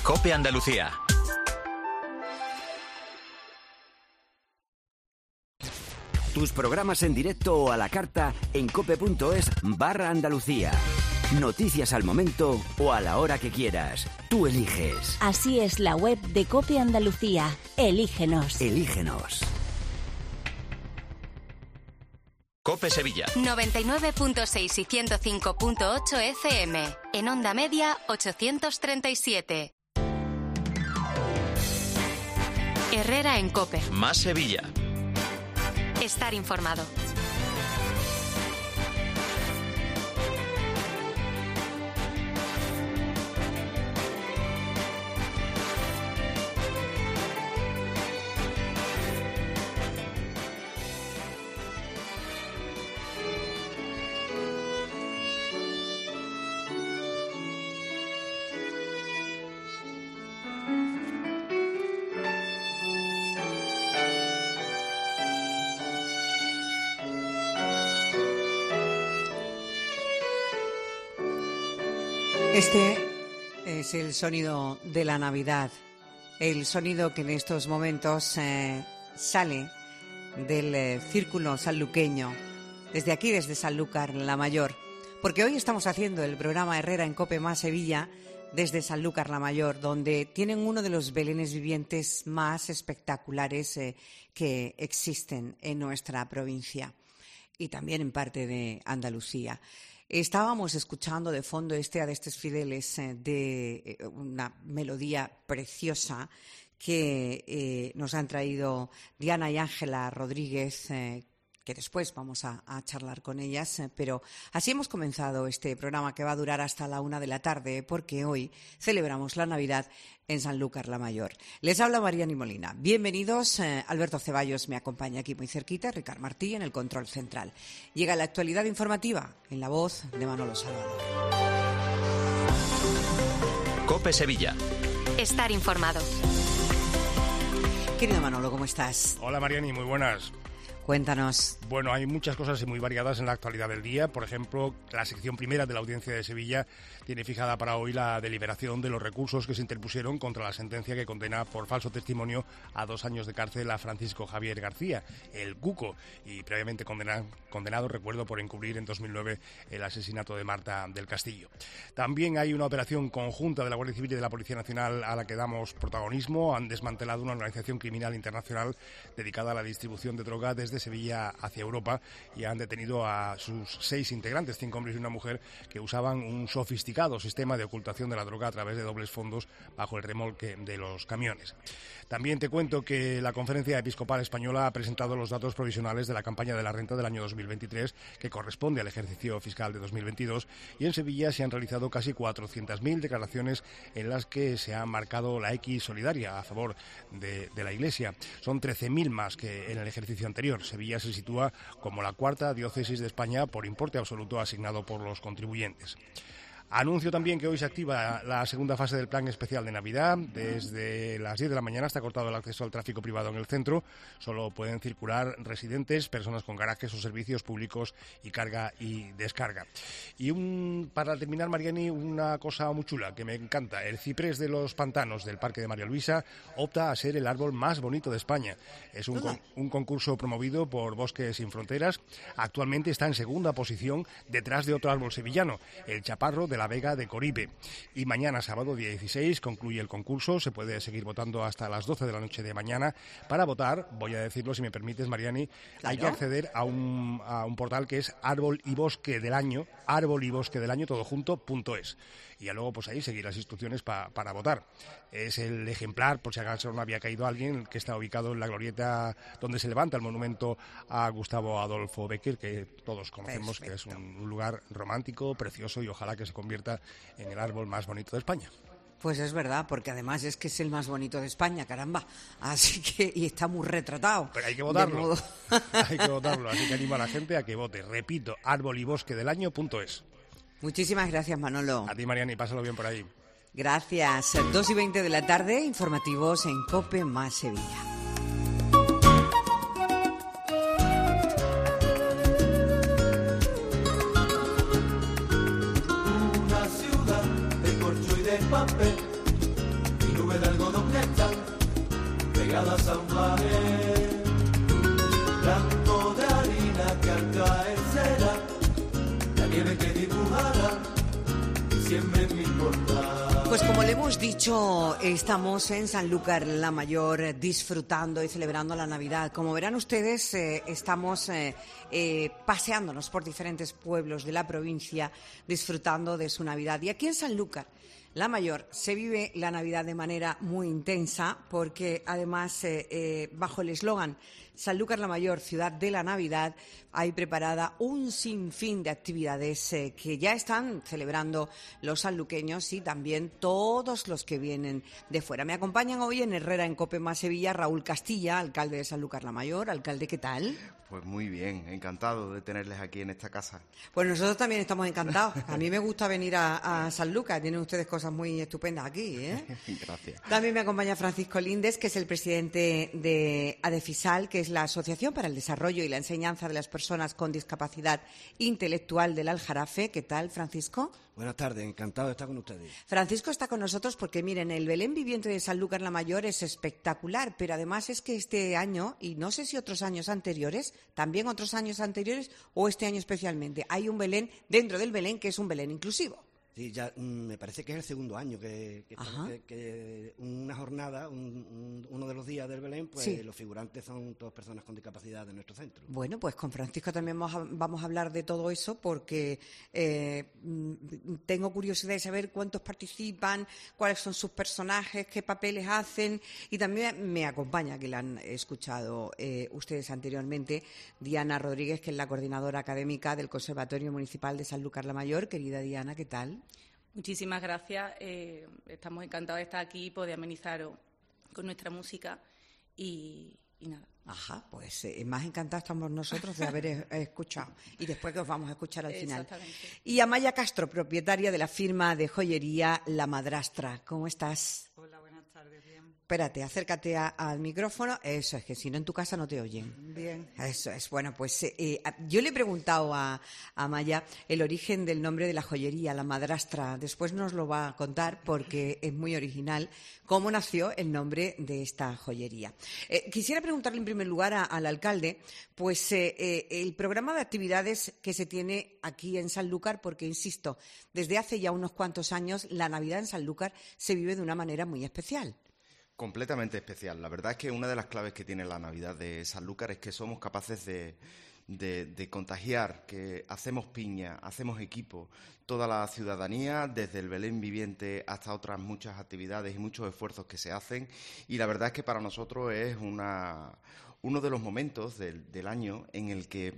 COPE Andalucía. Tus programas en directo o a la carta en cope.es/Andalucía. Noticias al momento o a la hora que quieras. Tú eliges. Así es la web de COPE Andalucía. Elígenos. Elígenos. COPE Sevilla. 99.6 y 105.8 FM. En onda media 837. Herrera en COPE. Más Sevilla. Estar informado. Este es el sonido de la Navidad, el sonido que en estos momentos sale del círculo sanluqueño, desde aquí, desde Sanlúcar la Mayor, porque hoy estamos haciendo el programa Herrera en COPE más Sevilla desde Sanlúcar la Mayor, donde tienen uno de los belenes vivientes más espectaculares que existen en nuestra provincia y también en parte de Andalucía. Estábamos escuchando de fondo a estos fideles de una melodía preciosa que nos han traído Diana y Ángela Rodríguez, que después vamos a charlar con ellas, pero así hemos comenzado este programa que va a durar hasta la 1 de la tarde, porque hoy celebramos la Navidad en Sanlúcar la Mayor. Les habla Mariani Molina. Bienvenidos. Alberto Ceballos me acompaña aquí muy cerquita, Ricard Martí en el control central. Llega la actualidad informativa en la voz de Manolo Salvador. COPE Sevilla. Estar informado. Querido Manolo, ¿cómo estás? Hola Mariani, muy buenas. Cuéntanos. Bueno, hay muchas cosas muy variadas en la actualidad del día. Por ejemplo, la sección primera de la Audiencia de Sevilla tiene fijada para hoy la deliberación de los recursos que se interpusieron contra la sentencia que condena por falso testimonio a 2 años de cárcel a Francisco Javier García, el Cuco, y previamente condenado, recuerdo, por encubrir en 2009 el asesinato de Marta del Castillo. También hay una operación conjunta de la Guardia Civil y de la Policía Nacional a la que damos protagonismo. Han desmantelado una organización criminal internacional dedicada a la distribución de droga desde Sevilla hacia Europa y han detenido a sus 6 integrantes, 5 hombres y una mujer, que usaban un sofisticado sistema de ocultación de la droga a través de dobles fondos bajo el remolque de los camiones. También te cuento que la Conferencia Episcopal Española ha presentado los datos provisionales de la campaña de la renta del año 2023, que corresponde al ejercicio fiscal de 2022, y en Sevilla se han realizado casi 400.000 declaraciones en las que se ha marcado la X solidaria a favor de la Iglesia. Son 13.000 más que en el ejercicio anterior. Sevilla se sitúa como la 4ª diócesis de España por importe absoluto asignado por los contribuyentes. Anuncio también que hoy se activa la segunda fase del plan especial de Navidad. Desde las 10 de la mañana está cortado el acceso al tráfico privado en el centro. Solo pueden circular residentes, personas con garajes o servicios públicos y carga y descarga. Y para terminar, Mariani, una cosa muy chula que me encanta. El ciprés de los pantanos del Parque de María Luisa opta a ser el árbol más bonito de España. Es un concurso promovido por Bosques Sin Fronteras. Actualmente está en segunda posición detrás de otro árbol sevillano, el chaparro de la Vega de Coripe. Y mañana, sábado 16, concluye el concurso. Se puede seguir votando hasta las 12 de la noche de mañana. Para votar, voy a decirlo si me permites, Mariani, ¿claro? Hay que acceder a un portal que es Árbol y Bosque del Año, todo junto.es. Y ya luego pues ahí seguir las instrucciones para votar. Es el ejemplar, por si acaso no había caído alguien, que está ubicado en la glorieta donde se levanta el monumento a Gustavo Adolfo Bécquer, que todos conocemos. Perfecto. Que es un lugar romántico, precioso, y ojalá que se convierta en el árbol más bonito de España. Pues es verdad, porque además es que es el más bonito de España, caramba. Así que, y está muy retratado. Pero hay que votarlo. Hay que votarlo, así que animo a la gente a que vote. Repito, árbol-y-bosque-del-año.es. Muchísimas gracias, Manolo. A ti, Mariani, pásalo bien por ahí. Gracias. 2:20 de la tarde, informativos en COPE más Sevilla. Una ciudad de corcho y de papel, nubes de algodón que están pegadas a un pared, blanco de harina que al caer será la nieve que dibujará siempre en mi portal. Pues como le hemos dicho, estamos en Sanlúcar la Mayor disfrutando y celebrando la Navidad. Como verán ustedes, estamos paseándonos por diferentes pueblos de la provincia disfrutando de su Navidad. Y aquí en Sanlúcar la Mayor se vive la Navidad de manera muy intensa porque además bajo el eslogan Sanlúcar la Mayor, ciudad de la Navidad, hay preparada un sinfín de actividades que ya están celebrando los sanluqueños y también todos los que vienen de fuera. Me acompañan hoy en Herrera en COPE más Sevilla Raúl Castilla, alcalde de Sanlúcar la Mayor. Alcalde, ¿qué tal? Pues muy bien, encantado de tenerles aquí en esta casa. Pues nosotros también estamos encantados. A mí me gusta venir a Sanlúcar, tienen ustedes cosas muy estupendas aquí, ¿eh? Gracias. También me acompaña Francisco Lindes, que es el presidente de ADEFISAL, que es la Asociación para el Desarrollo y la Enseñanza de las Personas con Discapacidad Intelectual del Aljarafe. ¿Qué tal, Francisco? Buenas tardes, encantado de estar con ustedes. Francisco está con nosotros porque, miren, el Belén viviente de Sanlúcar la Mayor es espectacular, pero además es que este año, y no sé si otros años anteriores, también otros años anteriores o este año especialmente, hay un Belén dentro del Belén que es un Belén inclusivo. Sí, ya me parece que es el segundo año que una jornada, uno de los días del Belén, pues sí, los figurantes son todas personas con discapacidad de nuestro centro. Bueno, pues con Francisco también vamos a hablar de todo eso porque tengo curiosidad de saber cuántos participan, cuáles son sus personajes, qué papeles hacen, y también me acompaña, que la han escuchado ustedes anteriormente, Diana Rodríguez, que es la coordinadora académica del Conservatorio Municipal de Sanlúcar la Mayor. Querida Diana, ¿qué tal? Muchísimas gracias. Estamos encantados de estar aquí y poder amenizaros con nuestra música y nada. Ajá, pues más encantados estamos nosotros de haber escuchado y después que os vamos a escuchar al final. Y Amaya Castro, propietaria de la firma de joyería La Madrastra. ¿Cómo estás? Hola, buenas tardes, bien. Espérate, acércate al micrófono. Eso es, que si no en tu casa no te oyen. Bien. Eso es. Bueno, pues yo le he preguntado a Amaya el origen del nombre de la joyería, La Madrastra. Después nos lo va a contar porque es muy original cómo nació el nombre de esta joyería. Quisiera preguntarle en primer lugar al alcalde, pues el programa de actividades que se tiene aquí en Sanlúcar, porque insisto, desde hace ya unos cuantos años la Navidad en Sanlúcar se vive de una manera muy especial. Completamente especial. La verdad es que una de las claves que tiene la Navidad de Sanlúcar es que somos capaces de contagiar, que hacemos piña, hacemos equipo, toda la ciudadanía, desde el Belén viviente hasta otras muchas actividades y muchos esfuerzos que se hacen. Y la verdad es que para nosotros es uno de los momentos del año en el que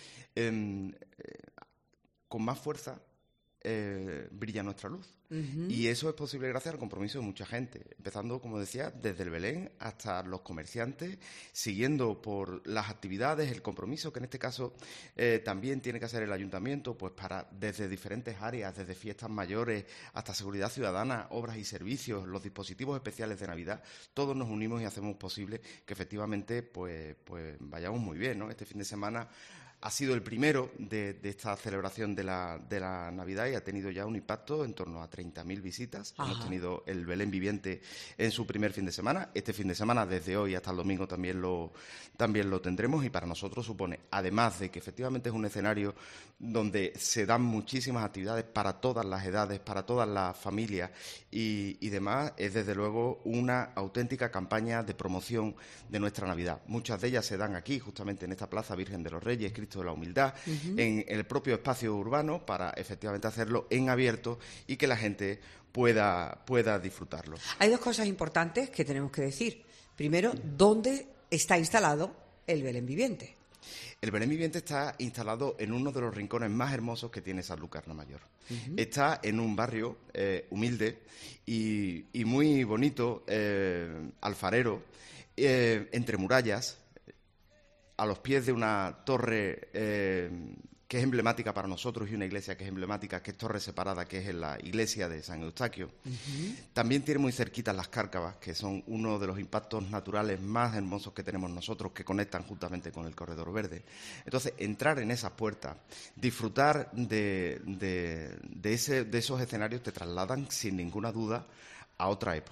con más fuerza brilla nuestra luz. Uh-huh. Y eso es posible gracias al compromiso de mucha gente, empezando, como decía, desde el Belén hasta los comerciantes, siguiendo por las actividades, el compromiso que en este caso también tiene que hacer el ayuntamiento, pues para desde diferentes áreas, desde fiestas mayores hasta seguridad ciudadana, obras y servicios, los dispositivos especiales de Navidad, todos nos unimos y hacemos posible que efectivamente pues vayamos muy bien, ¿no? Este fin de semana ha sido el primero de esta celebración de la Navidad y ha tenido ya un impacto en torno a 30.000 visitas. Ajá. Hemos tenido el Belén viviente en su primer fin de semana. Este fin de semana, desde hoy hasta el domingo, también lo tendremos, y para nosotros supone, además de que efectivamente es un escenario donde se dan muchísimas actividades para todas las edades, para todas las familias y demás, es desde luego una auténtica campaña de promoción de nuestra Navidad. Muchas de ellas se dan aquí, justamente en esta Plaza Virgen de los Reyes, Cristo de la Humildad, uh-huh, en el propio espacio urbano, para efectivamente hacerlo en abierto y que la gente pueda disfrutarlo. Hay dos cosas importantes que tenemos que decir. Primero, ¿dónde está instalado el Belén viviente? El Belén viviente está instalado en uno de los rincones más hermosos que tiene Sanlúcar la Mayor. Uh-huh. Está en un barrio humilde y muy bonito, alfarero, entre murallas, a los pies de una torre que es emblemática para nosotros y una iglesia que es emblemática, que es Torre Separada, que es en la iglesia de San Eustaquio. Uh-huh. También tiene muy cerquitas las Cárcavas, que son uno de los impactos naturales más hermosos que tenemos nosotros, que conectan justamente con el Corredor Verde. Entonces, entrar en esas puertas, disfrutar de esos escenarios, te trasladan sin ninguna duda a otra época.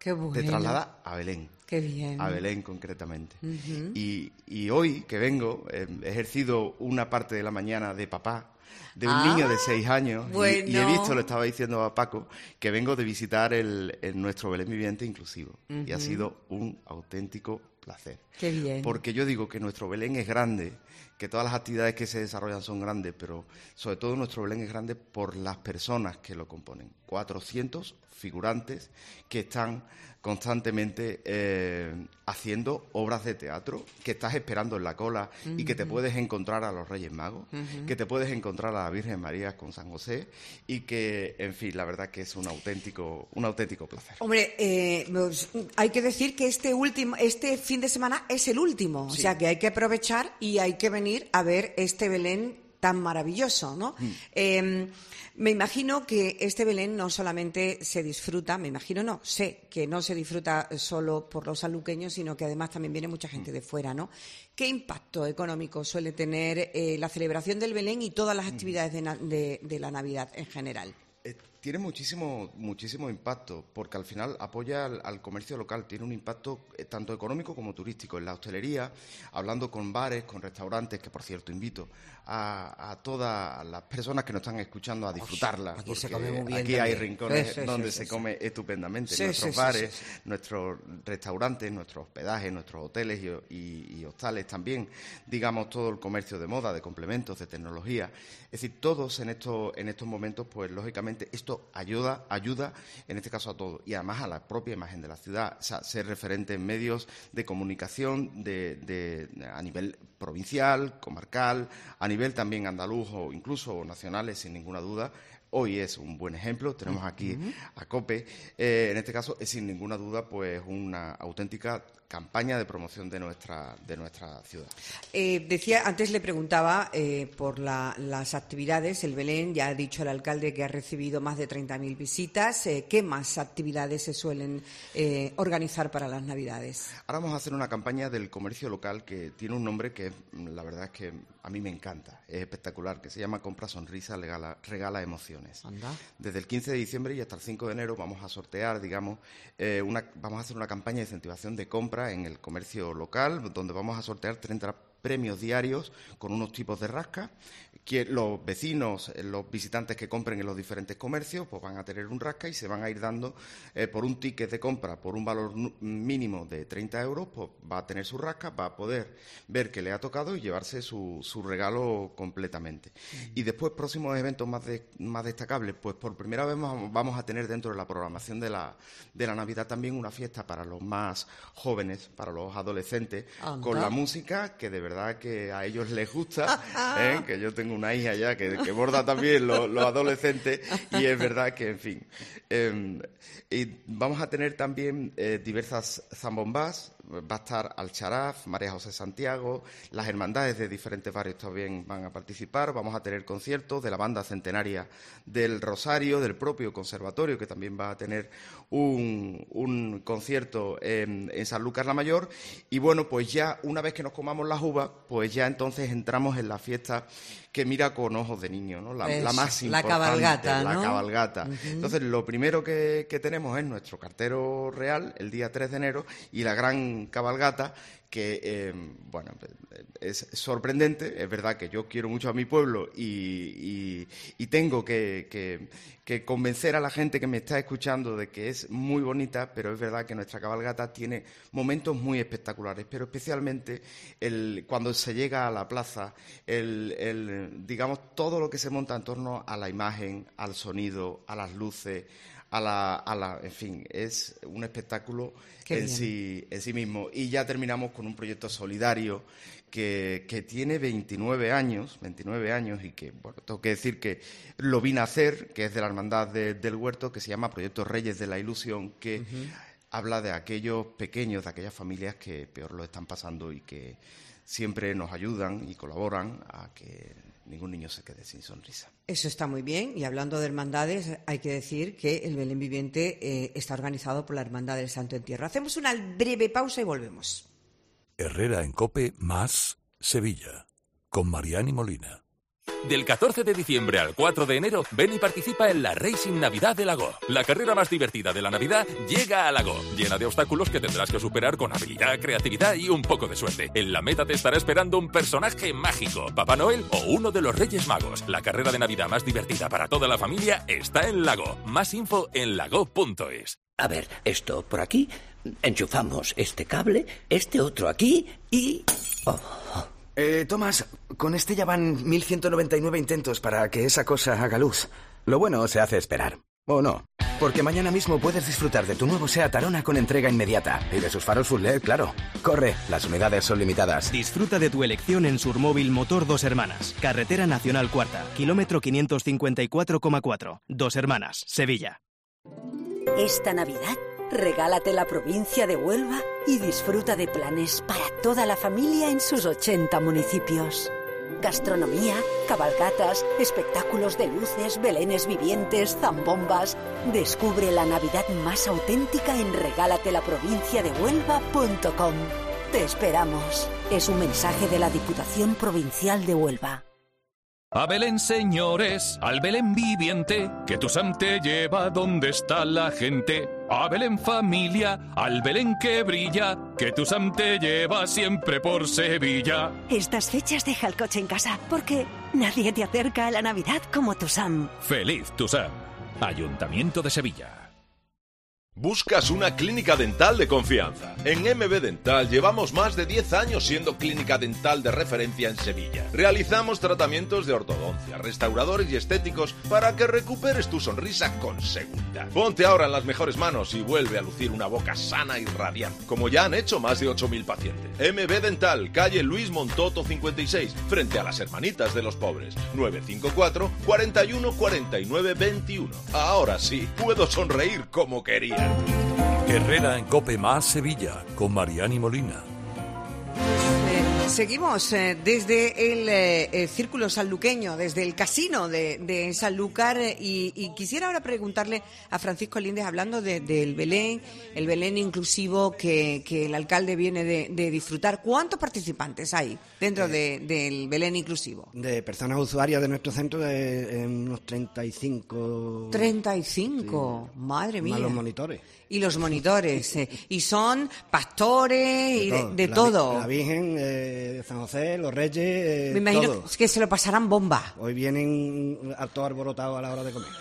Qué bueno. Te traslada a Belén. Qué bien. A Belén, concretamente. Y hoy que vengo, he ejercido una parte de la mañana de papá, de un niño de 6 años, bueno. y he visto, le estaba diciendo a Paco, que vengo de visitar nuestro Belén Viviente Inclusivo. Y ha sido un auténtico placer. Qué bien. Porque yo digo que nuestro Belén es grande, que todas las actividades que se desarrollan son grandes, pero sobre todo nuestro Belén es grande por las personas que lo componen. 400 figurantes que están constantemente haciendo obras de teatro, que estás esperando en la cola y que te puedes encontrar a los Reyes Magos, que te puedes encontrar a la Virgen María con San José y que, en fin, la verdad que es un auténtico placer. Hombre, hay que decir que este fin de semana es el último, sí. O sea que hay que aprovechar y hay que venir a ver este Belén tan maravilloso, ¿no? Me imagino que este Belén no solamente se disfruta, sé que no se disfruta solo por los sanluqueños, sino que además también viene mucha gente de fuera, ¿no? ¿Qué impacto económico suele tener la celebración del Belén y todas las actividades de la Navidad en general? Tiene muchísimo impacto, porque al final apoya al comercio local, tiene un impacto tanto económico como turístico. En la hostelería, hablando con bares, con restaurantes, que por cierto invito a todas las personas que nos están escuchando a disfrutarla, aquí porque se come muy bien aquí también. hay rincones donde se come estupendamente. Sí, nuestros bares, nuestros restaurantes, nuestros hospedajes, nuestros hoteles y hostales también, digamos, todo el comercio de moda, de complementos, de tecnología. Es decir, todos en estos momentos, pues lógicamente esto ayuda en este caso a todos y además a la propia imagen de la ciudad, o sea, ser referente en medios de comunicación a nivel provincial, comarcal, a nivel también andaluz o incluso nacionales, sin ninguna duda. Hoy es un buen ejemplo, tenemos aquí a COPE, en este caso es sin ninguna duda pues una auténtica campaña de promoción de nuestra ciudad. Antes le preguntaba por las actividades, el Belén, ya ha dicho el alcalde que ha recibido más de 30.000 visitas. ¿Qué más actividades se suelen organizar para las Navidades? Ahora vamos a hacer una campaña del comercio local que tiene un nombre que la verdad es que a mí me encanta, es espectacular, que se llama Compra Sonrisa, Regala Emociones. Anda. Desde el 15 de diciembre y hasta el 5 de enero vamos a sortear, digamos, vamos a hacer una campaña de incentivación de compra en el comercio local, donde vamos a sortear 30 premios diarios con unos tipos de rasca, que los vecinos, los visitantes que compren en los diferentes comercios, pues van a tener un rasca y se van a ir dando por un ticket de compra por un valor mínimo de 30 euros, pues va a tener su rasca, va a poder ver que le ha tocado y llevarse su regalo completamente. Y después, próximos eventos más destacables, pues por primera vez vamos a tener dentro de la programación de la Navidad también una fiesta para los más jóvenes, para los adolescentes, con la música que de verdad que a ellos les gusta, que yo tengo una hija ya que borda también los adolescentes y es verdad que, en fin. Y vamos a tener también diversas zambombás, va a estar Alcharaz, María José Santiago, las hermandades de diferentes barrios también van a participar, vamos a tener conciertos de la banda centenaria del Rosario, del propio conservatorio, que también va a tener un concierto en Sanlúcar la Mayor, y bueno, pues ya una vez que nos comamos las uvas, pues ya entonces entramos en la fiesta que mira con ojos de niño, ¿no? La más importante, la cabalgata, ¿no? La cabalgata. Entonces, lo primero que tenemos es nuestro cartero real, el día 3 de enero, y la gran cabalgata, que, bueno, es sorprendente. Es verdad que yo quiero mucho a mi pueblo y tengo que convencer a la gente que me está escuchando de que es muy bonita, pero es verdad que nuestra cabalgata tiene momentos muy espectaculares, pero especialmente cuando se llega a la plaza, digamos, todo lo que se monta en torno a la imagen, al sonido, a las luces, en fin, es un espectáculo en sí mismo. Y ya terminamos con un proyecto solidario que tiene 29 años y que, bueno, tengo que decir que lo vine a hacer, que es de la Hermandad del Huerto, que se llama Proyecto Reyes de la Ilusión, que habla de aquellos pequeños, de aquellas familias que peor lo están pasando y que siempre nos ayudan y colaboran a que ningún niño se quede sin sonrisa. Eso está muy bien, y hablando de hermandades, hay que decir que el Belén Viviente está organizado por la Hermandad del Santo Entierro. Hacemos una breve pausa y volvemos. Herrera en COPE más Sevilla, con Mariani Molina. Del 14 de diciembre al 4 de enero, ven y participa en la Racing Navidad de Lago. La carrera más divertida de la Navidad llega a Lago, llena de obstáculos que tendrás que superar con habilidad, creatividad y un poco de suerte. En la meta te estará esperando un personaje mágico, Papá Noel o uno de los Reyes Magos. La carrera de Navidad más divertida para toda la familia está en Lago. Más info en lago.es. A ver, esto por aquí, enchufamos este cable, este otro aquí y... Tomás, con este ya van 1199 intentos para que esa cosa haga luz. Lo bueno se hace esperar. ¿O no? Porque mañana mismo puedes disfrutar de tu nuevo SEAT Arona con entrega inmediata. Y de sus faros full LED, claro. Corre, las unidades son limitadas. Disfruta de tu elección en Surmóvil Motor Dos Hermanas. Carretera Nacional Cuarta, kilómetro 554,4. Dos Hermanas, Sevilla. Esta Navidad, regálate la provincia de Huelva y disfruta de planes para toda la familia en sus 80 municipios. Gastronomía, cabalgatas, espectáculos de luces, belenes vivientes, zambombas. Descubre la Navidad más auténtica en regalatelaprovinciadehuelva.com. Te esperamos. Es un mensaje de la Diputación Provincial de Huelva. A Belén, señores, al Belén viviente, que tu Sam te lleva donde está la gente. A Belén, familia, al Belén que brilla, que tu Sam te lleva siempre por Sevilla. Estas fechas deja el coche en casa, porque nadie te acerca a la Navidad como tu Sam. Feliz tu Sam. Ayuntamiento de Sevilla. ¿Buscas una clínica dental de confianza? En MB Dental llevamos más de 10 años siendo clínica dental de referencia en Sevilla. Realizamos tratamientos de ortodoncia, restauradores y estéticos para que recuperes tu sonrisa con seguridad. Ponte ahora en las mejores manos y vuelve a lucir una boca sana y radiante, como ya han hecho más de 8.000 pacientes. MB Dental, calle Luis Montoto 56, frente a las Hermanitas de los Pobres. 954 41 49 21. Ahora sí, puedo sonreír como quería. Herrera en COPE más Sevilla, con Mariani Molina. Seguimos desde el Círculo Sanluqueño, desde el casino de Sanlúcar, y quisiera ahora preguntarle a Francisco Lindes, hablando del Belén, el Belén inclusivo que el alcalde viene de disfrutar. ¿Cuántos participantes hay dentro del Belén inclusivo? De personas usuarias de nuestro centro, de unos 35. 35, sí, madre mía. Más los monitores. Y los monitores, y son pastores de todo. La Virgen, San José, los Reyes, me imagino todo. Que se lo pasarán bomba. Hoy vienen a todo alborotado a la hora de comer.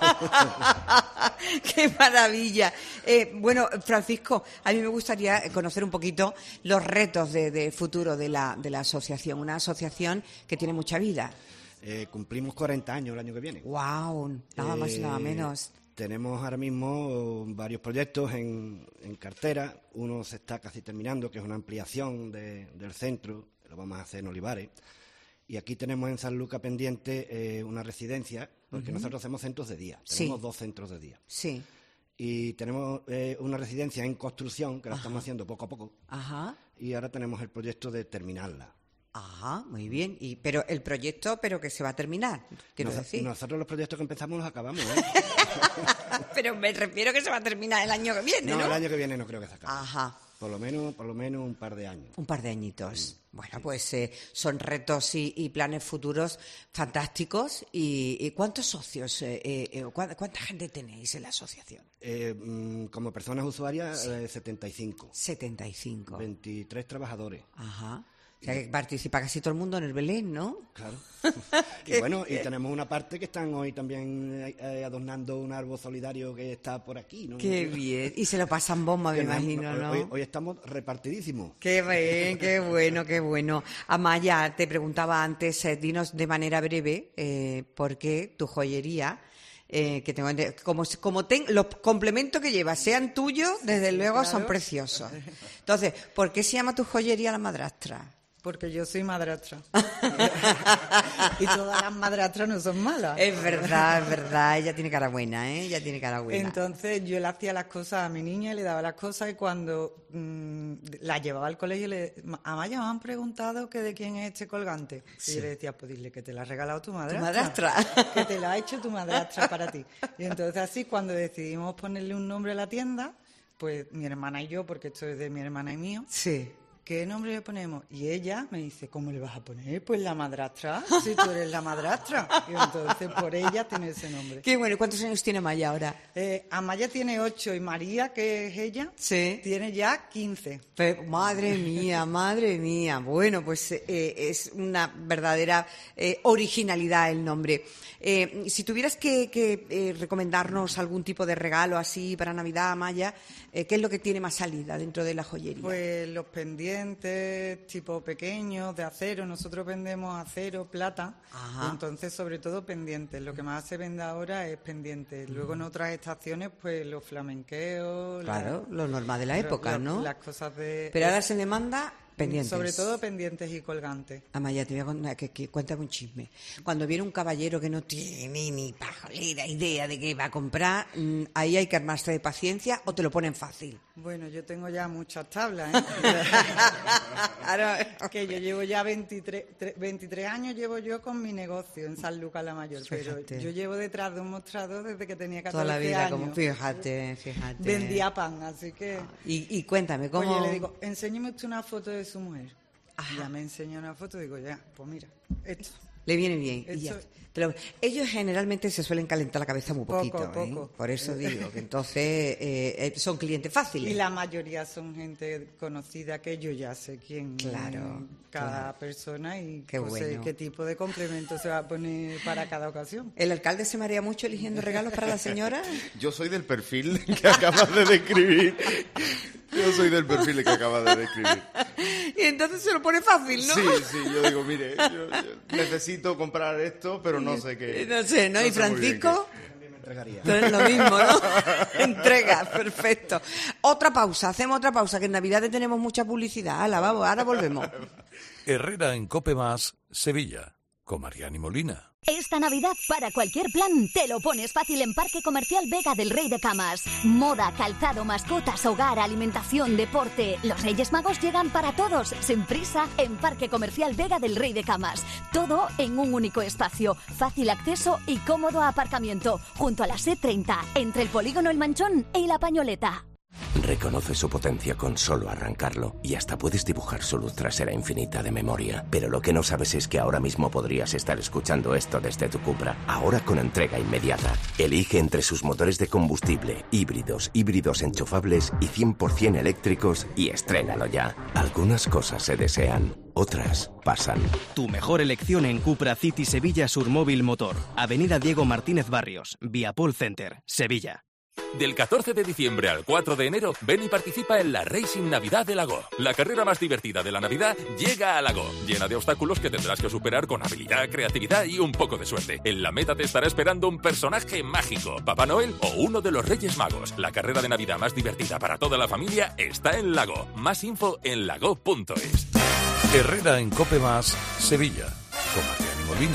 ¡Qué maravilla! Bueno, Francisco, a mí me gustaría conocer un poquito los retos de futuro de la asociación. Una asociación que tiene mucha vida. Cumplimos 40 años el año que viene. ¡Wow! Nada más y nada menos. Tenemos ahora mismo varios proyectos en cartera. Uno se está casi terminando, que es una ampliación del centro. Lo vamos a hacer en Olivares. Y aquí tenemos en Sanlúcar pendiente una residencia, porque nosotros hacemos centros de día. Tenemos 2 centros de día. Sí. Y tenemos una residencia en construcción, que la estamos haciendo poco a poco. Ajá. Y ahora tenemos el proyecto de terminarla. Ajá, muy bien. Pero el proyecto, pero que se va a terminar, quiero decir. Nosotros los proyectos que empezamos los acabamos, Pero me refiero que se va a terminar el año que viene, ¿no? No, el año que viene no creo que se acabe. Ajá. Por lo menos un par de años. Un par de añitos. Bueno, pues son retos y planes futuros fantásticos. ¿Y cuántos socios, cuánta gente tenéis en la asociación? Como personas usuarias, 75. 75. 23 trabajadores. Ajá. O sea, que participa casi todo el mundo en el Belén, ¿no? Claro. Y bueno, y tenemos una parte que están hoy también adornando un árbol solidario que está por aquí, ¿no? ¡Qué bien! Y se lo pasan bomba, me imagino, ¿no? Hoy estamos repartidísimos. ¡Qué bien! ¡Qué bueno! ¡Qué bueno! Amaya, te preguntaba antes, dinos de manera breve por qué tu joyería... que tengo los complementos que llevas sean tuyos, desde luego, claro, son preciosos. Entonces, ¿por qué se llama tu joyería La Madrastra? Porque yo soy madrastra. Y todas las madrastras no son malas. Es verdad. Ella tiene cara buena, ¿eh? Ella tiene cara buena. Entonces, yo le hacía las cosas a mi niña, le daba las cosas, y cuando la llevaba al colegio, Amaya, me han preguntado que de quién es este colgante. Sí. Y yo le decía, pues dile que te la ha regalado tu madrastra. Que te la ha hecho tu madrastra para ti. Y entonces, así, cuando decidimos ponerle un nombre a la tienda, pues mi hermana y yo, porque esto es de mi hermana y mío. Sí. ¿qué nombre le ponemos? Y ella me dice, ¿cómo le vas a poner? Pues la madrastra, si tú eres la madrastra. Y entonces por ella tiene ese nombre. Qué bueno, ¿cuántos años tiene Amaya ahora? Amaya tiene 8 y María, que es ella, tiene ya 15. Madre mía. Bueno, pues es una verdadera originalidad el nombre. Si tuvieras que recomendarnos algún tipo de regalo así para Navidad, Amaya, ¿qué es lo que tiene más salida dentro de la joyería? Pues los pendientes tipo pequeños de acero. Nosotros vendemos acero, plata. Entonces, sobre todo pendientes. Lo que más se vende ahora es pendientes. Luego en otras estaciones, pues los flamenqueos. Claro, lo normal de la época, ¿no? Las cosas de... Pero ahora se demanda pendientes. Sobre todo pendientes y colgantes. Amaya, te voy a contar, cuéntame un chisme. Cuando viene un caballero que no tiene ni pajolera idea de qué va a comprar, ahí hay que armarse de paciencia o te lo ponen fácil. Bueno, yo tengo ya muchas tablas, que yo llevo ya 23 años llevo yo con mi negocio en San Lucas la Mayor, pero yo llevo detrás de un mostrador desde que tenía 14 años. Toda la vida, años. como, fíjate. Vendía pan, así que... Y cuéntame, ¿cómo...? Pues yo le digo, enséñeme usted una foto de su mujer. Ya me enseñó una foto, digo, ya, pues mira, esto. Le viene bien. Pero ellos generalmente se suelen calentar la cabeza muy poquito. Poco. Por eso digo que entonces son clientes fáciles. Y la mayoría son gente conocida que yo ya sé quién cada persona y qué tipo de complemento se va a poner para cada ocasión. ¿El alcalde se marea mucho eligiendo regalos para la señora? Yo soy del perfil que acabas de describir. Y entonces se lo pone fácil, ¿no? Sí, yo digo, mire, yo necesito comprar esto, pero no sé qué. No sé, ¿no? ¿Y Francisco? Entonces lo mismo, ¿no? Entrega, perfecto. Hacemos otra pausa, que en Navidades tenemos mucha publicidad. Vamos, ahora volvemos. Herrera en Cope Más, Sevilla, con Mariani Molina. Esta Navidad, para cualquier plan, te lo pones fácil en Parque Comercial Vega del Rey de Camas. Moda, calzado, mascotas, hogar, alimentación, deporte. Los Reyes Magos llegan para todos, sin prisa, en Parque Comercial Vega del Rey de Camas. Todo en un único espacio, fácil acceso y cómodo aparcamiento, junto a la C30, entre el polígono El Manchón y La Pañoleta. Reconoce su potencia con solo arrancarlo y hasta puedes dibujar su luz trasera infinita de memoria. Pero lo que no sabes es que ahora mismo podrías estar escuchando esto desde tu Cupra. Ahora con entrega inmediata. Elige entre sus motores de combustible, híbridos enchufables y 100% eléctricos y estrénalo ya. Algunas cosas se desean, otras pasan. Tu mejor elección en Cupra City Sevilla Surmóvil Motor. Avenida Diego Martínez Barrios, Viapol Center, Sevilla. Del 14 de diciembre al 4 de enero, ven y participa en la Racing Navidad de Lago. La carrera más divertida de la Navidad llega a Lago, llena de obstáculos que tendrás que superar con habilidad, creatividad y un poco de suerte. En la meta te estará esperando un personaje mágico, Papá Noel o uno de los Reyes Magos. La carrera de Navidad más divertida para toda la familia está en Lago. Más info en lago.es. Herrera en Cope Más, Sevilla, con Mariani Molina.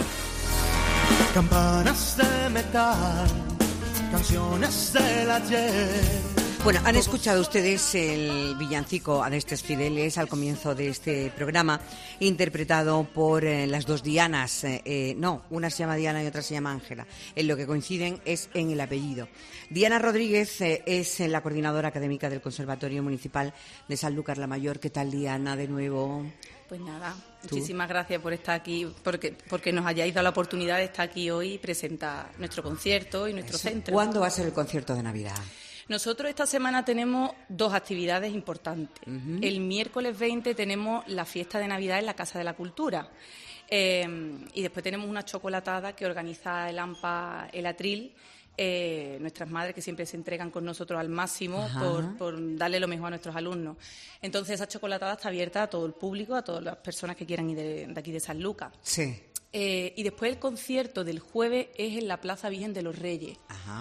Campanas de metal, canciones del ayer. Bueno, han escuchado ustedes el villancico Adestes Fideles al comienzo de este programa, interpretado por las dos Dianas. Una se llama Diana y otra se llama Ángela. En lo que coinciden es en el apellido. Diana Rodríguez es la coordinadora académica del Conservatorio Municipal de Sanlúcar la Mayor. ¿Qué tal, Diana, de nuevo? Pues nada, muchísimas gracias por estar aquí, porque nos hayáis dado la oportunidad de estar aquí hoy y presentar nuestro concierto y nuestro centro. ¿Cuándo va a ser el concierto de Navidad? Nosotros esta semana tenemos dos actividades importantes. El miércoles 20 tenemos la fiesta de Navidad en la Casa de la Cultura. Y después tenemos una chocolatada que organiza el AMPA El Atril. Nuestras madres que siempre se entregan con nosotros al máximo por darle lo mejor a nuestros alumnos. Entonces esa chocolatada está abierta a todo el público, a todas las personas que quieran ir de aquí de San Lucas. Sí. Y después el concierto del jueves es en la Plaza Virgen de los Reyes.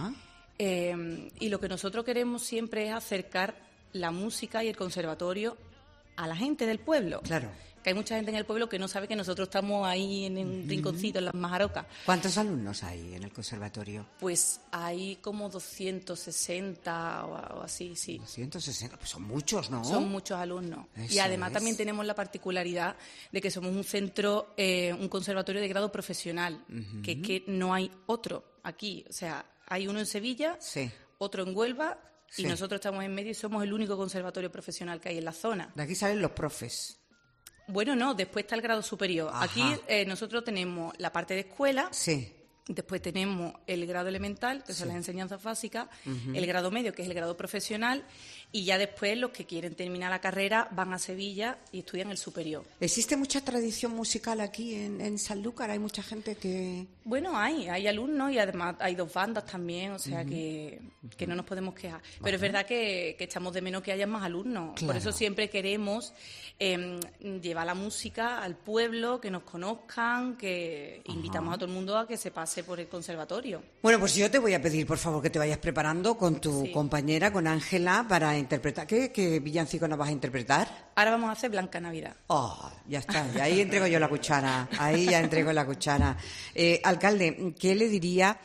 Y lo que nosotros queremos siempre es acercar la música y el conservatorio a la gente del pueblo. Claro. Que hay mucha gente en el pueblo que no sabe que nosotros estamos ahí en un rinconcito, en las Majarocas. ¿Cuántos alumnos hay en el conservatorio? Pues hay como 260 o así, sí. 260, pues son muchos, ¿no? Son muchos alumnos. Eso y además también tenemos la particularidad de que somos un centro, un conservatorio de grado profesional, que no hay otro aquí. O sea, hay uno en Sevilla, otro en Huelva y nosotros estamos en medio y somos el único conservatorio profesional que hay en la zona. De aquí salen los profes. Bueno, no, después está el grado superior. Ajá. Aquí nosotros tenemos la parte de escuela. Sí. Después tenemos el grado elemental, que son las enseñanzas básicas, el grado medio, que es el grado profesional, y ya después los que quieren terminar la carrera van a Sevilla y estudian el superior. ¿Existe mucha tradición musical aquí en Sanlúcar? ¿Hay mucha gente que...? Bueno, hay alumnos y además hay 2 bandas también, o sea que no nos podemos quejar. Pero es verdad que echamos de menos que haya más alumnos. Claro. Por eso siempre queremos llevar la música al pueblo, que nos conozcan, que invitamos a todo el mundo a que se pase por el conservatorio. Bueno, pues yo te voy a pedir, por favor, que te vayas preparando con tu compañera, con Ángela, para interpretar. ¿Qué villancico nos vas a interpretar? Ahora vamos a hacer Blanca Navidad. Oh, ya está, y ahí entrego yo la cuchara. Ahí ya entrego la cuchara. Alcalde, ¿qué le diría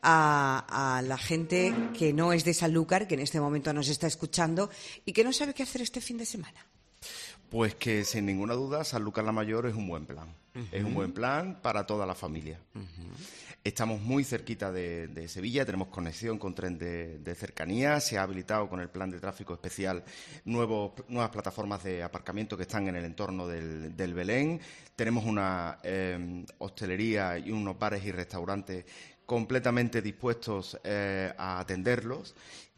a la gente que no es de Sanlúcar, que en este momento nos está escuchando y que no sabe qué hacer este fin de semana? Pues que sin ninguna duda Sanlúcar la Mayor es un buen plan. Es un buen plan para toda la familia. Estamos muy cerquita de Sevilla, tenemos conexión con tren de cercanía, se ha habilitado con el plan de tráfico especial nuevas plataformas de aparcamiento que están en el entorno del Belén. Tenemos una hostelería y unos bares y restaurantes completamente dispuestos a atenderlos.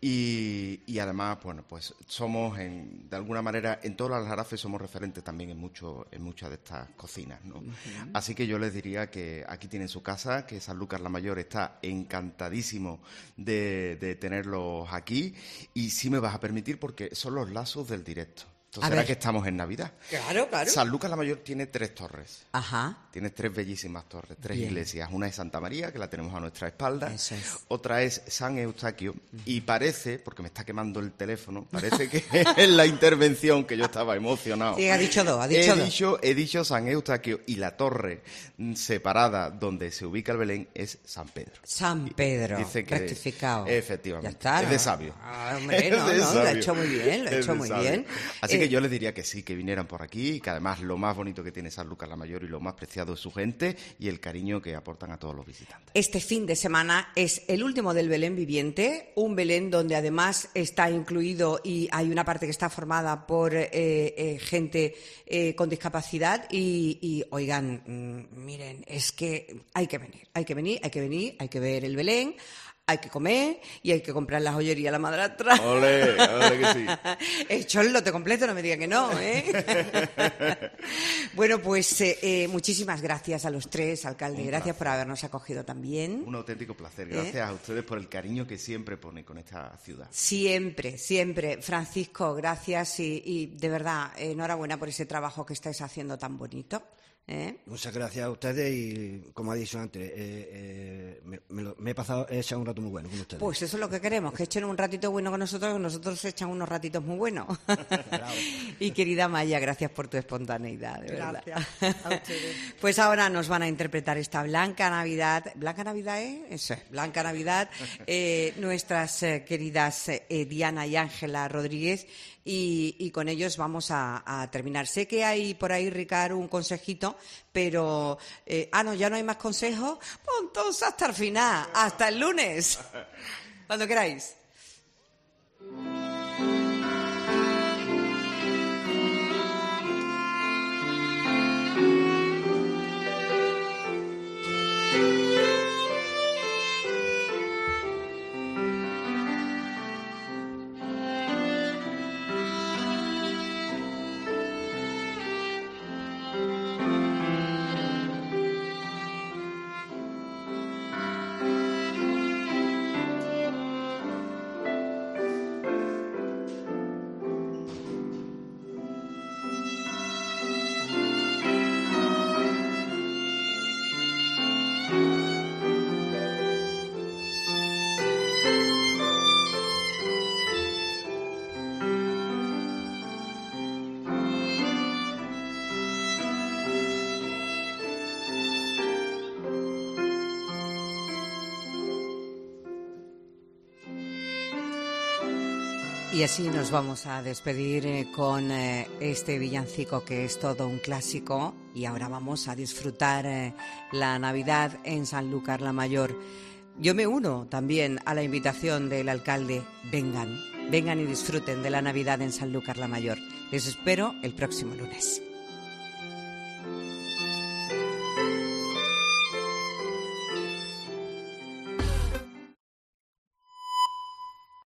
Y además, bueno, pues somos de alguna manera en todas las Aljarafe somos referentes también en muchas de estas cocinas, ¿no? Así que yo les diría que aquí tienen su casa, que Sanlúcar la Mayor está encantadísimo de tenerlos aquí, y sí me vas a permitir porque son los lazos del directo. Entonces, ahora que estamos en Navidad. Claro. Sanlúcar la Mayor tiene 3 torres. Ajá. Tiene 3 bellísimas torres, 3 Bien. iglesias. Una es Santa María, que la tenemos a nuestra espalda. Eso es. Otra es San Eustaquio. Y parece, porque me está quemando el teléfono, parece que en la intervención que yo estaba emocionado. Sí, ha dicho dos. He dicho San Eustaquio, y la torre separada donde se ubica el Belén es San Pedro. San Pedro, Dice que rectificado. Efectivamente. Ya está, es de sabio. Hombre, no, lo ha hecho muy bien, Así que yo les diría que sí, que vinieran por aquí, y que además lo más bonito que tiene Sanlúcar la Mayor y lo más preciado es su gente y el cariño que aportan a todos los visitantes. Este fin de semana es el último del Belén viviente, un Belén donde además está incluido y hay una parte que está formada por gente con discapacidad y oigan, miren, es que hay que venir, hay que ver el Belén. Hay que comer y hay que comprar la joyería a la madrastra. ¡Ole que sí! He hecho el lote completo, no me digan que no, ¿eh? Bueno, pues muchísimas gracias a los 3, alcalde. Gracias por habernos acogido también. Un auténtico placer. Gracias a ustedes por el cariño que siempre ponen con esta ciudad. Siempre. Francisco, gracias y de verdad, enhorabuena por ese trabajo que estáis haciendo tan bonito. Muchas gracias a ustedes y, como ha dicho antes, me he pasado, he echado un rato muy bueno con ustedes. Pues eso es lo que queremos, que echen un ratito bueno con nosotros, que nosotros echan unos ratitos muy buenos. Y querida Maya, gracias por tu espontaneidad, de verdad. Gracias a ustedes. Pues ahora nos van a interpretar esta Blanca Navidad. ¿Blanca Navidad Eso es, Blanca Navidad. Nuestras queridas Diana y Ángela Rodríguez. Y con ellos vamos a terminar. Sé que hay por ahí, Ricard, un consejito, pero... no, ya no hay más consejos. Pues entonces hasta el final, hasta el lunes. Cuando queráis. Y así nos vamos a despedir con este villancico que es todo un clásico, y ahora vamos a disfrutar la Navidad en Sanlúcar la Mayor. Yo me uno también a la invitación del alcalde. Vengan. vengan y disfruten de la Navidad en Sanlúcar la Mayor. Les espero el próximo lunes.